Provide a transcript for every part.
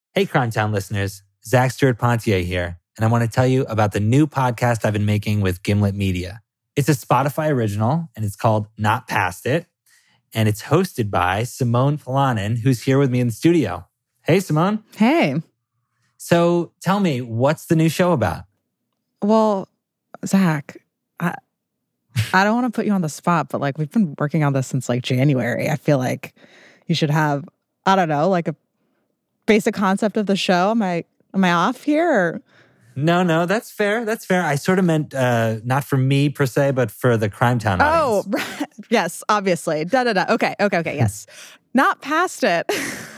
Hey, Crime Town listeners, Zach Stewart-Pontier here, and I want to tell you about the new podcast I've been making with Gimlet Media. It's a Spotify original, and it's called Not Past It, and it's hosted by Simone Polanen, who's here with me in the studio. Hey, Simone. Hey. So tell me, what's the new show about? Well, Zach, I don't want to put you on the spot, but we've been working on this since January. I feel like you should have, I don't know, a basic concept of the show. Am I off here? Or? No, that's fair. That's fair. I sort of meant not for me per se, but for the Crime Town audience. Oh, yes, obviously. Okay, yes. Not Past It.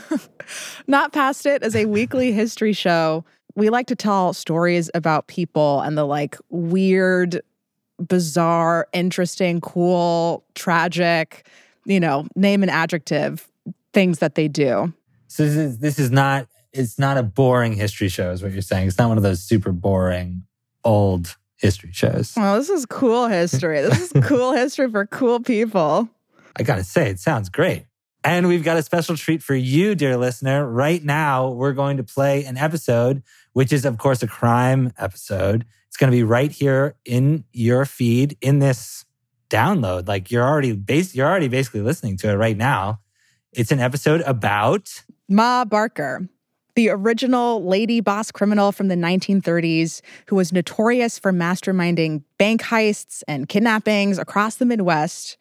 Not Past It is a weekly history show. We like to tell stories about people and the weird, bizarre, interesting, cool, tragic, name an adjective, things that they do. So this is not, it's not a boring history show is what you're saying. It's not one of those super boring old history shows. Well, this is cool history. This is cool history for cool people. I gotta say, it sounds great. And we've got a special treat for you, dear listener. Right now, we're going to play an episode, which is, of course, a crime episode. It's going to be right here in your feed in this download. You're already basically listening to it right now. It's an episode about Ma Barker, the original lady boss criminal from the 1930s who was notorious for masterminding bank heists and kidnappings across the Midwest.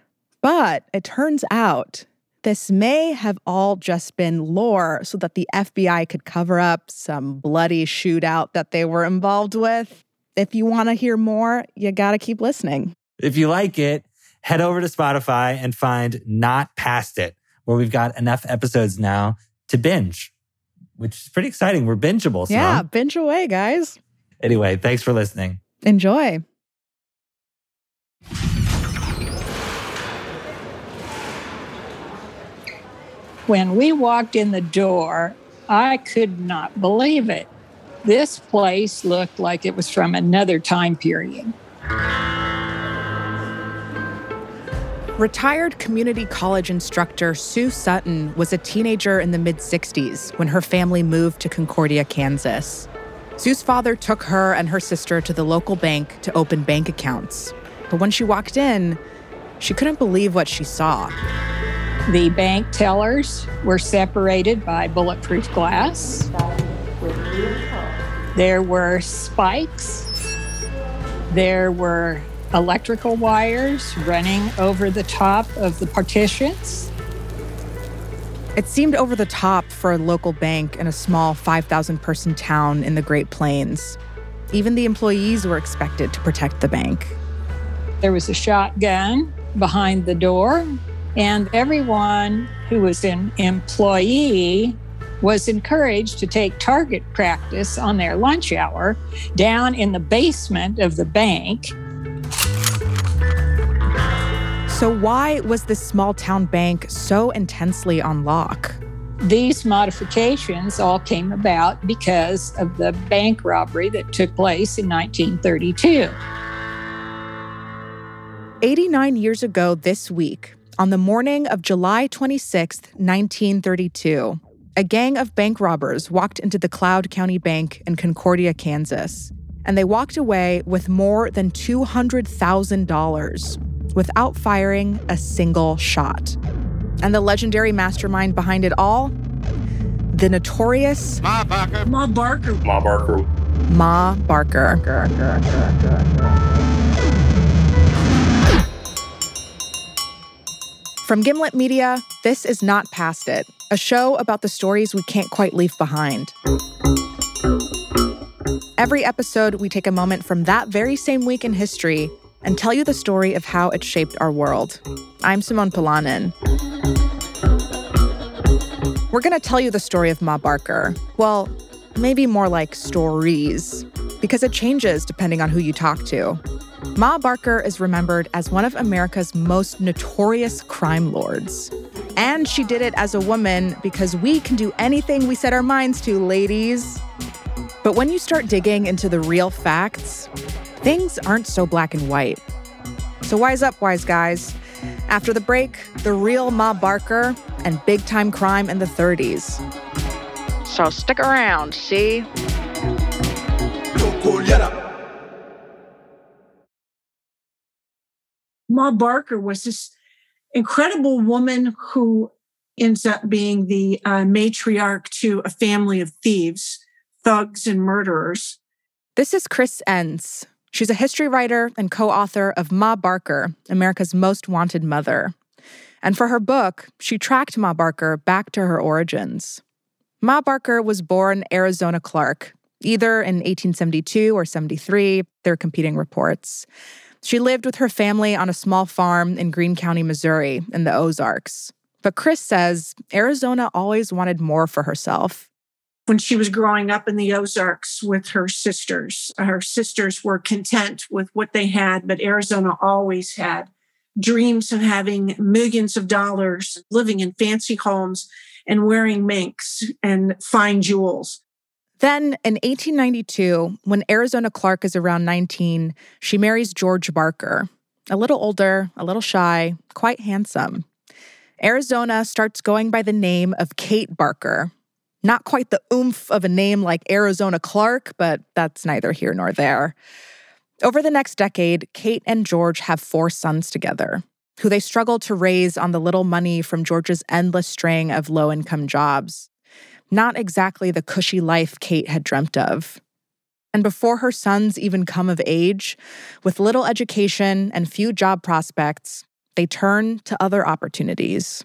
But it turns out this may have all just been lore so that the FBI could cover up some bloody shootout that they were involved with. If you want to hear more, you got to keep listening. If you like it, head over to Spotify and find Not Past It, where we've got enough episodes now to binge, which is pretty exciting. We're bingeable. Simone. Yeah, binge away, guys. Anyway, thanks for listening. Enjoy. When we walked in the door, I could not believe it. This place looked like it was from another time period. Retired community college instructor Sue Sutton was a teenager in the mid-60s when her family moved to Concordia, Kansas. Sue's father took her and her sister to the local bank to open bank accounts. But when she walked in, she couldn't believe what she saw. The bank tellers were separated by bulletproof glass. There were spikes. There were electrical wires running over the top of the partitions. It seemed over the top for a local bank in a small 5,000-person town in the Great Plains. Even the employees were expected to protect the bank. There was a shotgun behind the door, and everyone who was an employee was encouraged to take target practice on their lunch hour down in the basement of the bank. So why was this small-town bank so intensely on lock? These modifications all came about because of the bank robbery that took place in 1932. 89 years ago this week, on the morning of July 26, 1932, a gang of bank robbers walked into the Cloud County Bank in Concordia, Kansas, and they walked away with more than $200,000 without firing a single shot. And the legendary mastermind behind it all? The notorious Ma Barker. Ma Barker. Ma Barker. Ma Barker. From Gimlet Media, this is Not Past It, a show about the stories we can't quite leave behind. Every episode, we take a moment from that very same week in history and tell you the story of how it shaped our world. I'm Simone Polanen. We're going to tell you the story of Ma Barker. Well, maybe more like stories, because it changes depending on who you talk to. Ma Barker is remembered as one of America's most notorious crime lords. And she did it as a woman because we can do anything we set our minds to, ladies. But when you start digging into the real facts, things aren't so black and white. So wise up, wise guys. After the break, the real Ma Barker and big-time crime in the 30s. So stick around, see? Ma Barker was this incredible woman who ends up being the matriarch to a family of thieves, thugs, and murderers. This is Chris Enns. She's a history writer and co-author of Ma Barker, America's Most Wanted Mother. And for her book, she tracked Ma Barker back to her origins. Ma Barker was born Arizona Clark, either in 1872 or 73. There are competing reports. She lived with her family on a small farm in Greene County, Missouri, in the Ozarks. But Chris says Arizona always wanted more for herself. When she was growing up in the Ozarks with her sisters were content with what they had, but Arizona always had dreams of having millions of dollars, living in fancy homes, and wearing minks and fine jewels. Then, in 1892, when Arizona Clark is around 19, she marries George Barker. A little older, a little shy, quite handsome. Arizona starts going by the name of Kate Barker. Not quite the oomph of a name like Arizona Clark, but that's neither here nor there. Over the next decade, Kate and George have 4 sons together, who they struggle to raise on the little money from George's endless string of low-income jobs. Not exactly the cushy life Kate had dreamt of. And before her sons even come of age, with little education and few job prospects, they turn to other opportunities.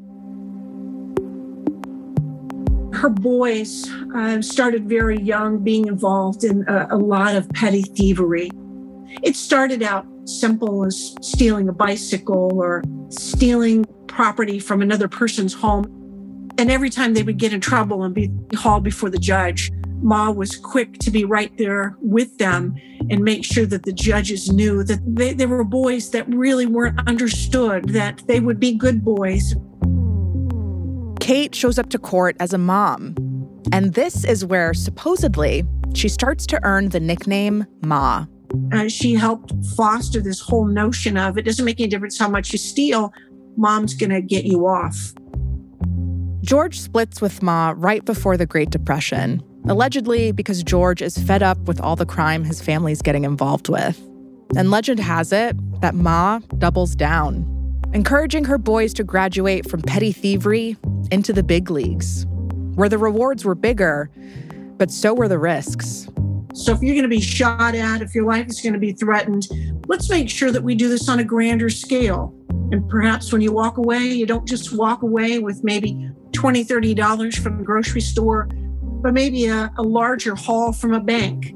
Her boys started very young, being involved in a lot of petty thievery. It started out simple as stealing a bicycle or stealing property from another person's home. And every time they would get in trouble and be hauled before the judge, Ma was quick to be right there with them and make sure that the judges knew that they were boys that really weren't understood, that they would be good boys. Kate shows up to court as a mom. And this is where, supposedly, she starts to earn the nickname Ma. She helped foster this whole notion of it doesn't make any difference how much you steal, Mom's going to get you off. George splits with Ma right before the Great Depression, allegedly because George is fed up with all the crime his family's getting involved with. And legend has it that Ma doubles down, encouraging her boys to graduate from petty thievery into the big leagues, where the rewards were bigger, but so were the risks. So if you're going to be shot at, if your life is going to be threatened, let's make sure that we do this on a grander scale. And perhaps when you walk away, you don't just walk away with maybe $20, $30 from the grocery store, but maybe a larger haul from a bank.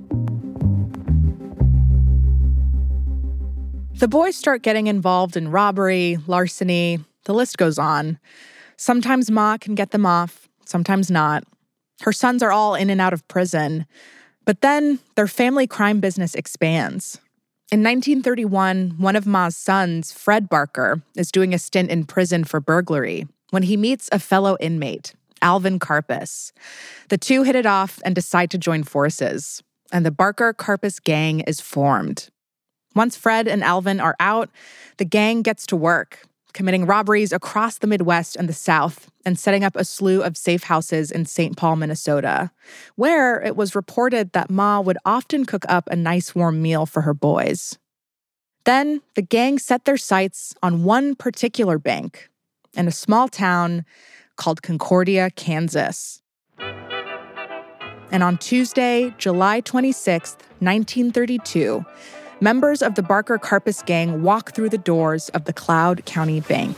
The boys start getting involved in robbery, larceny, the list goes on. Sometimes Ma can get them off, sometimes not. Her sons are all in and out of prison. But then their family crime business expands. In 1931, one of Ma's sons, Fred Barker, is doing a stint in prison for burglary when he meets a fellow inmate, Alvin Karpis. The two hit it off and decide to join forces, and the Barker-Karpis gang is formed. Once Fred and Alvin are out, the gang gets to work, committing robberies across the Midwest and the South and setting up a slew of safe houses in St. Paul, Minnesota, where it was reported that Ma would often cook up a nice warm meal for her boys. Then the gang set their sights on one particular bank in a small town called Concordia, Kansas. And on Tuesday, July 26th, 1932, members of the Barker-Karpis gang walk through the doors of the Cloud County Bank.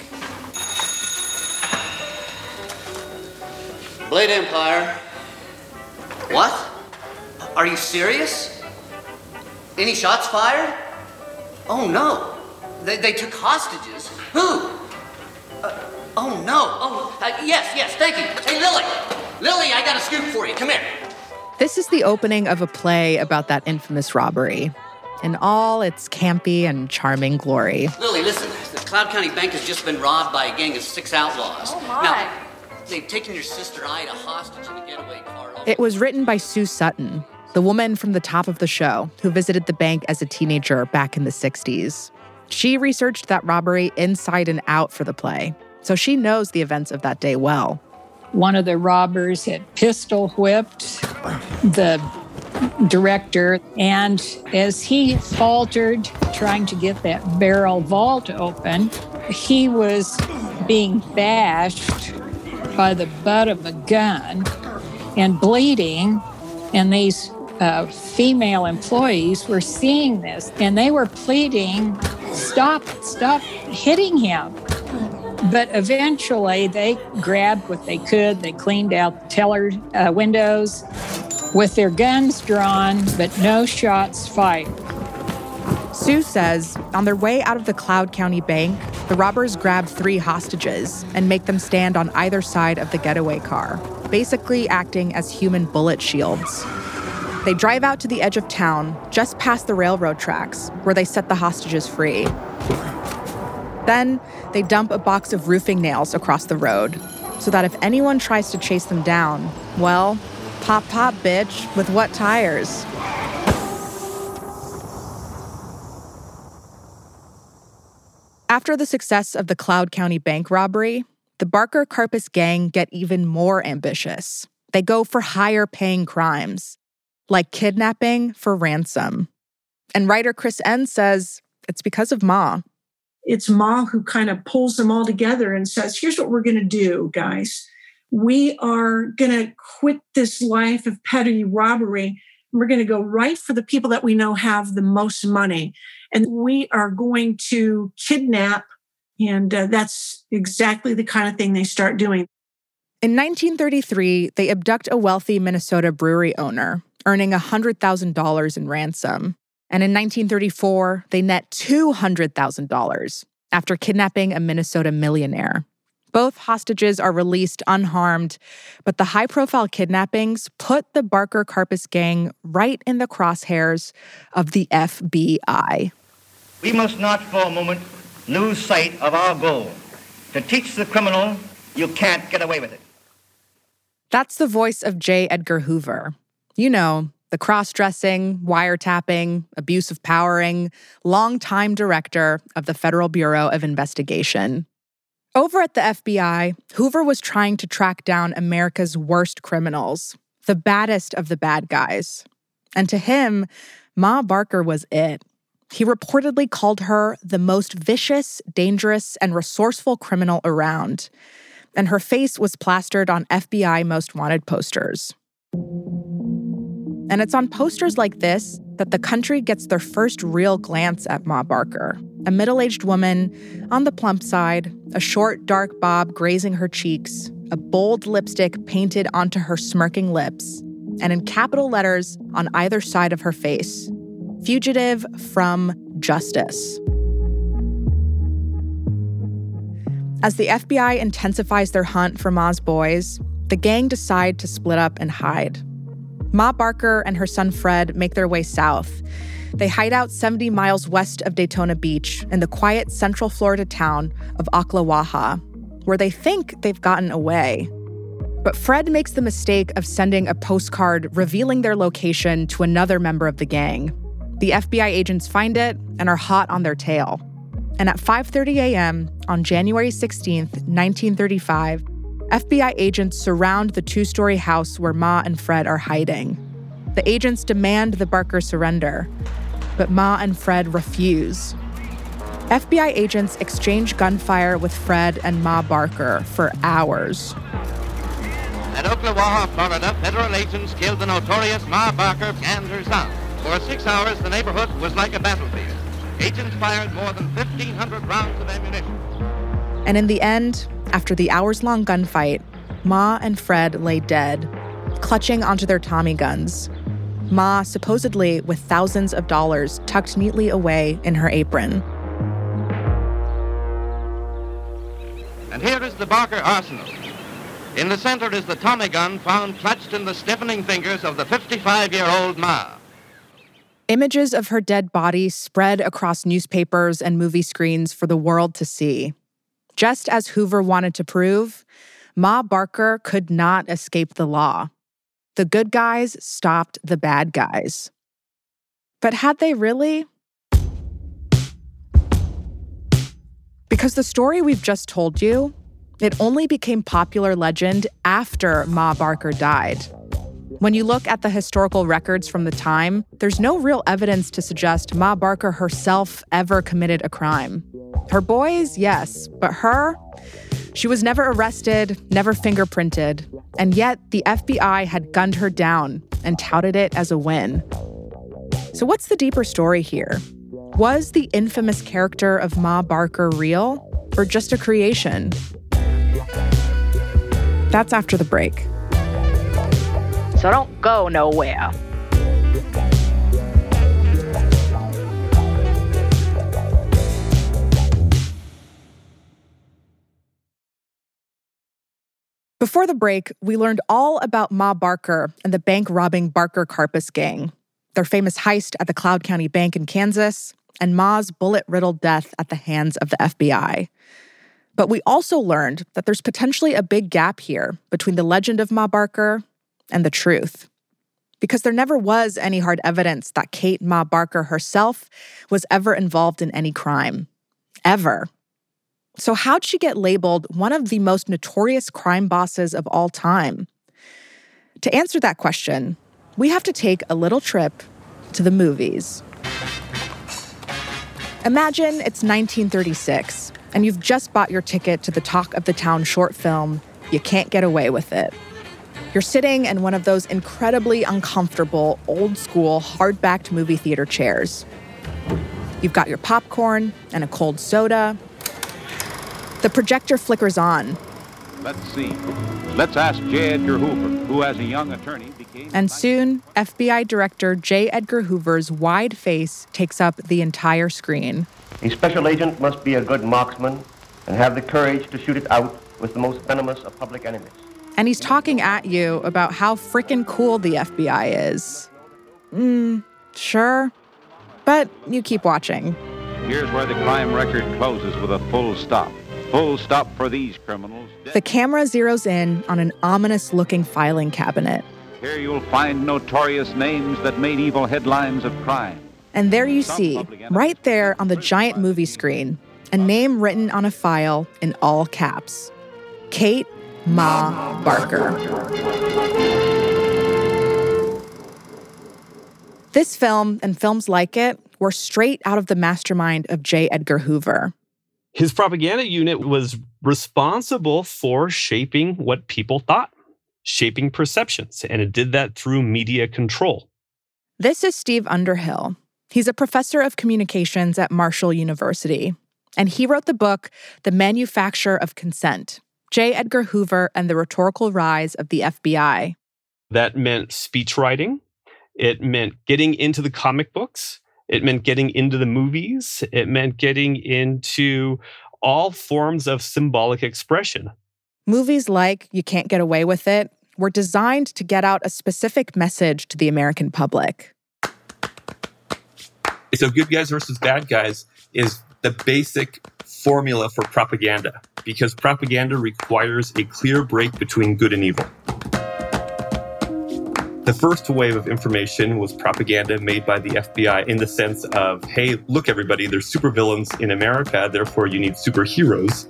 Blade Empire. What? Are you serious? Any shots fired? Oh, no. They took hostages. Who? Oh, no. Yes, thank you. Hey, Lily. Lily, I got a scoop for you. Come here. This is the opening of a play about that infamous robbery, in all its campy and charming glory. Lily, listen. The Cloud County Bank has just been robbed by a gang of 6 outlaws. Oh, my. Now, they've taken your sister Ida hostage in a getaway car. It was written by Sue Sutton, the woman from the top of the show who visited the bank as a teenager back in the 60s. She researched that robbery inside and out for the play, so she knows the events of that day well. One of the robbers had pistol whipped the director, and as he faltered trying to get that barrel vault open, he was being bashed by the butt of a gun and bleeding, and these female employees were seeing this, and they were pleading, stop hitting him. But eventually they grabbed what they could. They cleaned out the teller windows with their guns drawn, but no shots fired. Sue says on their way out of the Cloud County Bank, the robbers grab 3 hostages and make them stand on either side of the getaway car, basically acting as human bullet shields. They drive out to the edge of town, just past the railroad tracks, where they set the hostages free. Then they dump a box of roofing nails across the road, so that if anyone tries to chase them down, well, pop, pop, bitch, with what tires? After the success of the Cloud County Bank robbery, the Barker Karpis gang get even more ambitious. They go for higher-paying crimes, like kidnapping for ransom. And writer Chris Enns says it's because of Ma. It's Ma who kind of pulls them all together and says, here's what we're going to do, guys. We are going to quit this life of petty robbery. We're going to go right for the people that we know have the most money. And we are going to kidnap. And that's exactly the kind of thing they start doing. In 1933, they abduct a wealthy Minnesota brewery owner, earning $100,000 in ransom. And in 1934, they net $200,000 after kidnapping a Minnesota millionaire. Both hostages are released unharmed, but the high-profile kidnappings put the Barker Karpis gang right in the crosshairs of the FBI. We must not for a moment lose sight of our goal, to teach the criminal you can't get away with it. That's the voice of J. Edgar Hoover. You know, the cross-dressing, wiretapping, abuse of powering, longtime director of the Federal Bureau of Investigation. Over at the FBI, Hoover was trying to track down America's worst criminals, the baddest of the bad guys. And to him, Ma Barker was it. He reportedly called her the most vicious, dangerous, and resourceful criminal around. And her face was plastered on FBI Most Wanted posters. And it's on posters like this that the country gets their first real glance at Ma Barker, a middle-aged woman on the plump side, a short, dark bob grazing her cheeks, a bold lipstick painted onto her smirking lips, and in capital letters on either side of her face, "Fugitive from Justice." As the FBI intensifies their hunt for Ma's boys, the gang decide to split up and hide. Ma Barker and her son Fred make their way south. They hide out 70 miles west of Daytona Beach in the quiet Central Florida town of Ocklawaha, where they think they've gotten away. But Fred makes the mistake of sending a postcard revealing their location to another member of the gang. The FBI agents find it and are hot on their tail. And at 5:30 a.m. on January 16th, 1935, FBI agents surround the 2-story house where Ma and Fred are hiding. The agents demand the Barker surrender, but Ma and Fred refuse. FBI agents exchange gunfire with Fred and Ma Barker for hours. At Ocklawaha, Florida, federal agents killed the notorious Ma Barker and her son. For 6 hours, the neighborhood was like a battlefield. Agents fired more than 1,500 rounds of ammunition. And in the end, after the hours-long gunfight, Ma and Fred lay dead, clutching onto their Tommy guns. Ma supposedly with thousands of dollars tucked neatly away in her apron. And here is the Barker arsenal. In the center is the Tommy gun found clutched in the stiffening fingers of the 55-year-old Ma. Images of her dead body spread across newspapers and movie screens for the world to see. Just as Hoover wanted to prove, Ma Barker could not escape the law. The good guys stopped the bad guys. But had they really? Because the story we've just told you, It only became popular legend after Ma Barker died. When you look at the historical records from the time, there's no real evidence to suggest Ma Barker herself ever committed a crime. Her boys, yes, but her? She was never arrested, never fingerprinted, and yet the FBI had gunned her down and touted it as a win. So what's the deeper story here? Was the infamous character of Ma Barker real, or just a creation? That's after the break. So don't go nowhere. Before the break, we learned all about Ma Barker and the bank-robbing Barker-Karpus gang, their famous heist at the Cloud County Bank in Kansas, and Ma's bullet-riddled death at the hands of the FBI. But we also learned that there's potentially a big gap here between the legend of Ma Barker and the truth. Because there never was any hard evidence that Kate Ma Barker herself was ever involved in any crime. Ever. So how'd she get labeled one of the most notorious crime bosses of all time? To answer that question, we have to take a little trip to the movies. Imagine it's 1936, and you've just bought your ticket to the Talk of the Town short film, You Can't Get Away with It. You're sitting in one of those incredibly uncomfortable, old-school, hard-backed movie theater chairs. You've got your popcorn and a cold soda. The projector flickers on. Let's see. Let's ask J. Edgar Hoover, who as a young attorney became... And soon, FBI Director J. Edgar Hoover's wide face takes up the entire screen. A special agent must be a good marksman and have the courage to shoot it out with the most venomous of public enemies. And he's talking at you about how frickin' cool the FBI is. Sure. But you keep watching. Here's where the crime record closes with a full stop. Full stop for these criminals. The camera zeroes in on an ominous-looking filing cabinet. Here you'll find notorious names that made evil headlines of crime. And there you see, right there on the giant movie screen, a name written on a file in all caps. Kate Ma Barker. This film and films like it were straight out of the mastermind of J. Edgar Hoover. His propaganda unit was responsible for shaping what people thought, shaping perceptions, and it did that through media control. This is Steve Underhill. He's a professor of communications at Marshall University, and he wrote the book, The Manufacture of Consent, J. Edgar Hoover and the Rhetorical Rise of the FBI. That meant speech writing. It meant getting into the comic books. It meant getting into the movies. It meant getting into all forms of symbolic expression. Movies like You Can't Get Away with It were designed to get out a specific message to the American public. So good guys versus bad guys is the basic formula for propaganda, because propaganda requires a clear break between good and evil. The first wave of information was propaganda made by the FBI in the sense of, hey, look, everybody, there's supervillains in America, therefore you need superheroes.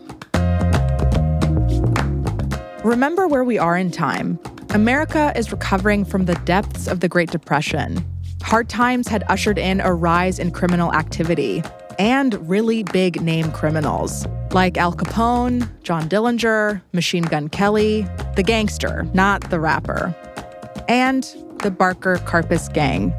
Remember where we are in time. America is recovering from the depths of the Great Depression. Hard times had ushered in a rise in criminal activity and really big name criminals like Al Capone, John Dillinger, Machine Gun Kelly, the gangster, not the rapper, and the Barker-Karpus gang.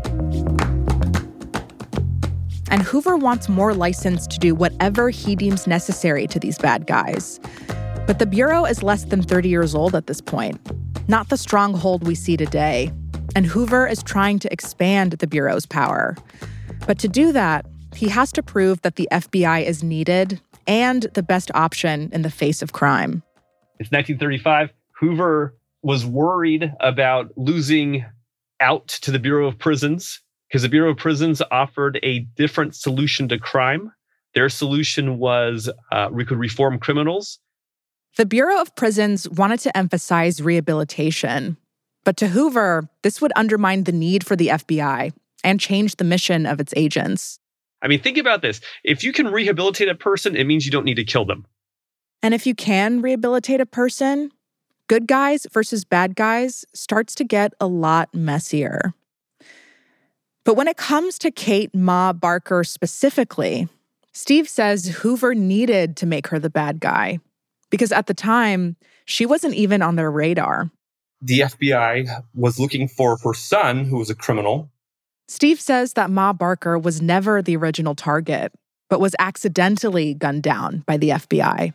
And Hoover wants more license to do whatever he deems necessary to these bad guys. But the Bureau is less than 30 years old at this point, not the stronghold we see today. And Hoover is trying to expand the Bureau's power. But to do that, he has to prove that the FBI is needed and the best option in the face of crime. It's 1935. Hoover was worried about losing out to the Bureau of Prisons because the Bureau of Prisons offered a different solution to crime. Their solution was we could reform criminals. The Bureau of Prisons wanted to emphasize rehabilitation. But to Hoover, this would undermine the need for the FBI and change the mission of its agents. I mean, think about this. If you can rehabilitate a person, it means you don't need to kill them. And if you can rehabilitate a person, good guys versus bad guys starts to get a lot messier. But when it comes to Kate Ma Barker specifically, Steve says Hoover needed to make her the bad guy because at the time, she wasn't even on their radar. The FBI was looking for her son, who was a criminal. Steve says that Ma Barker was never the original target, but was accidentally gunned down by the FBI.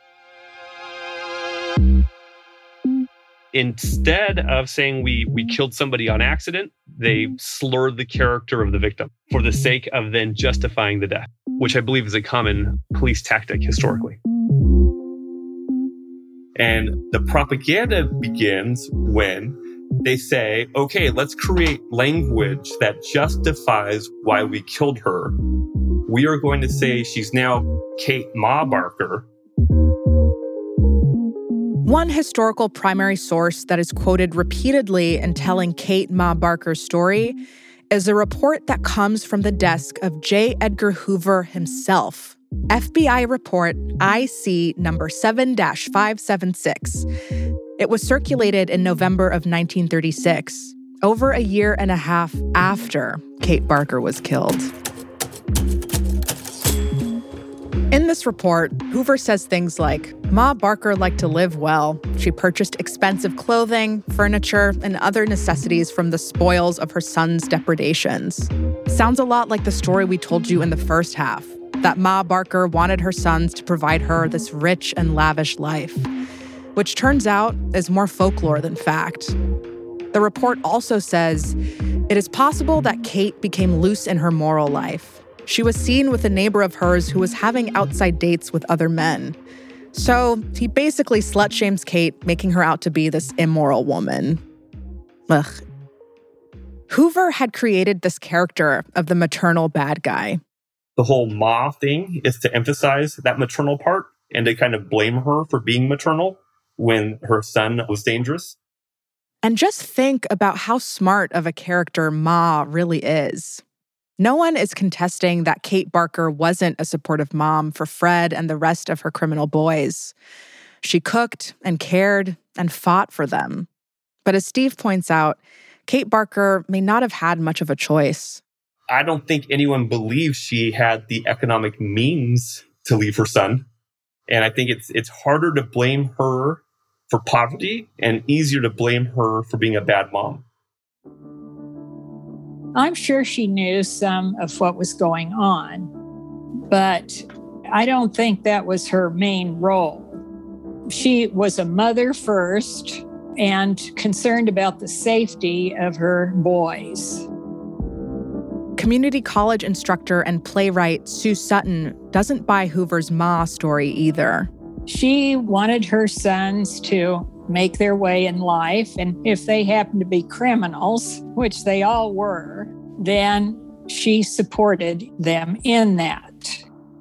Instead of saying we killed somebody on accident, they slurred the character of the victim for the sake of then justifying the death, which I believe is a common police tactic historically. And the propaganda begins when they say, okay, let's create language that justifies why we killed her. We are going to say she's now Kate Ma Barker. One historical primary source that is quoted repeatedly in telling Kate Ma Barker's story is a report that comes from the desk of J. Edgar Hoover himself. FBI report IC number 7-576. It was circulated in November of 1936, over a year and a half after Kate Barker was killed. In this report, Hoover says things like, Ma Barker liked to live well. She purchased expensive clothing, furniture, and other necessities from the spoils of her son's depredations. Sounds a lot like the story we told you in the first half, that Ma Barker wanted her sons to provide her this rich and lavish life, which turns out is more folklore than fact. The report also says it is possible that Kate became loose in her moral life. She was seen with a neighbor of hers who was having outside dates with other men. So he basically slut-shames Kate, making her out to be this immoral woman. Ugh. Hoover had created this character of the maternal bad guy. The whole Ma thing is to emphasize that maternal part and to kind of blame her for being maternal when her son was dangerous. And just think about how smart of a character Ma really is. No one is contesting that Kate Barker wasn't a supportive mom for Fred and the rest of her criminal boys. She cooked and cared and fought for them. But as Steve points out, Kate Barker may not have had much of a choice. I don't think anyone believes she had the economic means to leave her son. And I think it's harder to blame her for poverty and easier to blame her for being a bad mom. I'm sure she knew some of what was going on, but I don't think that was her main role. She was a mother first and concerned about the safety of her boys. Community college instructor and playwright Sue Sutton doesn't buy Hoover's Ma story either. She wanted her sons to make their way in life, and if they happened to be criminals, which they all were, then she supported them in that.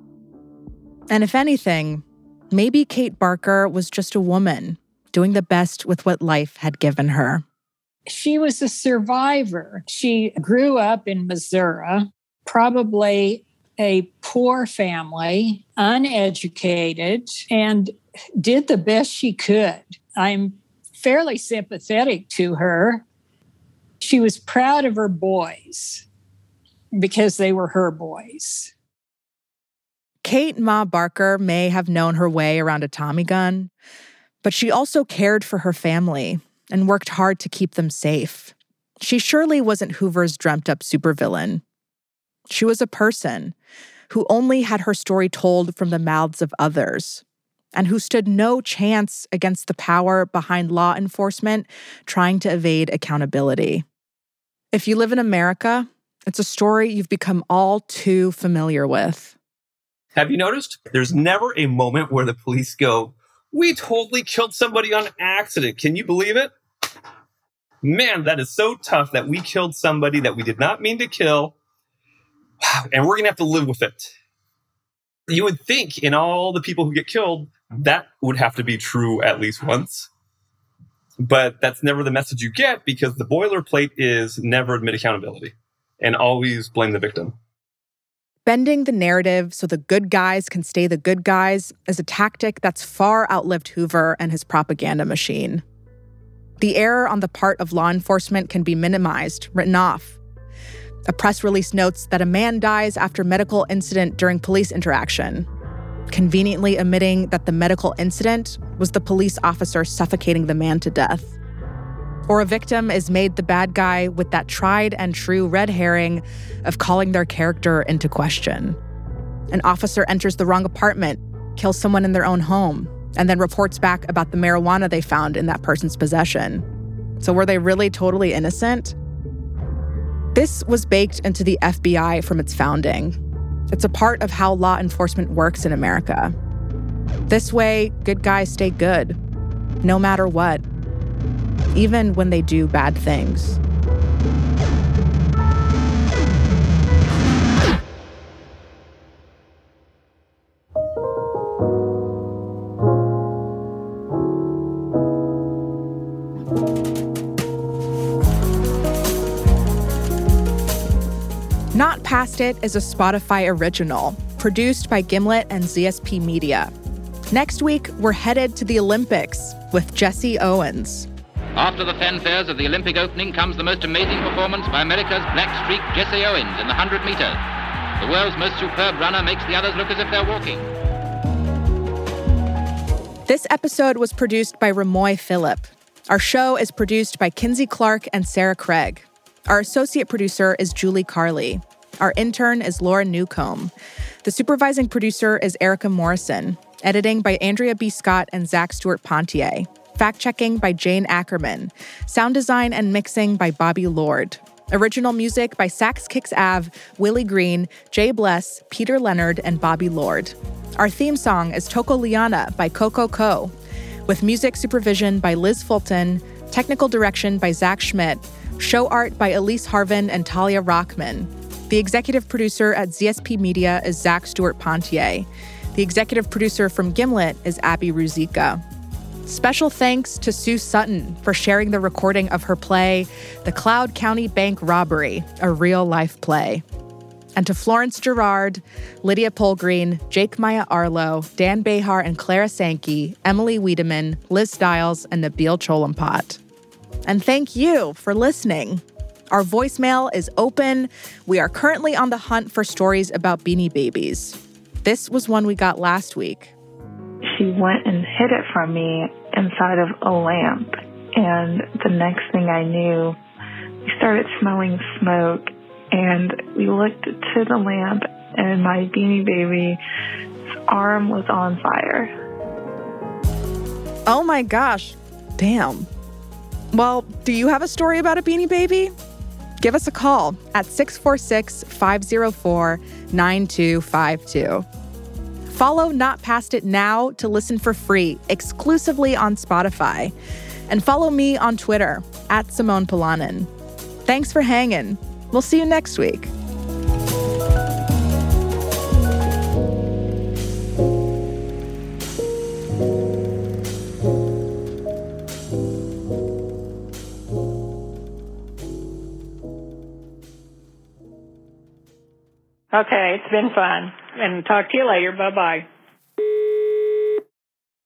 And if anything, maybe Kate Barker was just a woman doing the best with what life had given her. She was a survivor. She grew up in Missouri, probably a poor family, uneducated, and did the best she could. I'm fairly sympathetic to her. She was proud of her boys because they were her boys. Kate Ma Barker may have known her way around a Tommy gun, but she also cared for her family and worked hard to keep them safe. She surely wasn't Hoover's dreamt-up supervillain. She was a person who only had her story told from the mouths of others, and who stood no chance against the power behind law enforcement trying to evade accountability. If you live in America, it's a story you've become all too familiar with. Have you noticed? There's never a moment where the police go, we totally killed somebody on accident. Can you believe it? Man, that is so tough that we killed somebody that we did not mean to kill. And we're going to have to live with it. You would think in all the people who get killed, that would have to be true at least once. But that's never the message you get because the boilerplate is never admit accountability and always blame the victim. Bending the narrative so the good guys can stay the good guys is a tactic that's far outlived Hoover and his propaganda machine. The error on the part of law enforcement can be minimized, written off. A press release notes that a man dies after medical incident during police interaction, conveniently omitting that the medical incident was the police officer suffocating the man to death. Or a victim is made the bad guy with that tried and true red herring of calling their character into question. An officer enters the wrong apartment, kills someone in their own home, and then reports back about the marijuana they found in that person's possession. So were they really totally innocent? This was baked into the FBI from its founding. It's a part of how law enforcement works in America. This way, good guys stay good, no matter what, even when they do bad things. Not Past It is a Spotify original, produced by Gimlet and ZSP Media. Next week, we're headed to the Olympics with Jesse Owens. After the fanfares of the Olympic opening comes the most amazing performance by America's black streak Jesse Owens in the 100 meters. The world's most superb runner makes the others look as if they're walking. This episode was produced by Ramoy Phillip. Our show is produced by Kinsey Clark and Sarah Craig. Our associate producer is Julie Carley. Our intern is Laura Newcomb. The supervising producer is Erica Morrison. Editing by Andrea B. Scott and Zach Stewart-Pontier. Fact-checking by Jane Ackerman. Sound design and mixing by Bobby Lord. Original music by Sax Kicks Ave, Willie Green, Jay Bless, Peter Leonard, and Bobby Lord. Our theme song is Toko Liana by Coco Co. With music supervision by Liz Fulton, technical direction by Zach Schmidt, show art by Elise Harvin and Talia Rockman. The executive producer at ZSP Media is Zach Stewart-Pontier. The executive producer from Gimlet is Abby Ruzicka. Special thanks to Sue Sutton for sharing the recording of her play, The Cloud County Bank Robbery, a real-life play. And to Florence Gerard, Lydia Polgreen, Jake Maya Arlo, Dan Behar and Clara Sankey, Emily Wiedemann, Liz Stiles, and Nabil Cholampot. And thank you for listening. Our voicemail is open. We are currently on the hunt for stories about Beanie Babies. This was one we got last week. She went and hid it from me inside of a lamp. And the next thing I knew, we started smelling smoke. And we looked to the lamp, and my Beanie Baby's arm was on fire. Oh my gosh. Damn. Well, do you have a story about a Beanie Baby? Give us a call at 646-504-9252. Follow Not Past It now to listen for free, exclusively on Spotify. And follow me on Twitter, at Simone Polanen. Thanks for hanging. We'll see you next week. Okay, it's been fun. And talk to you later. Bye-bye.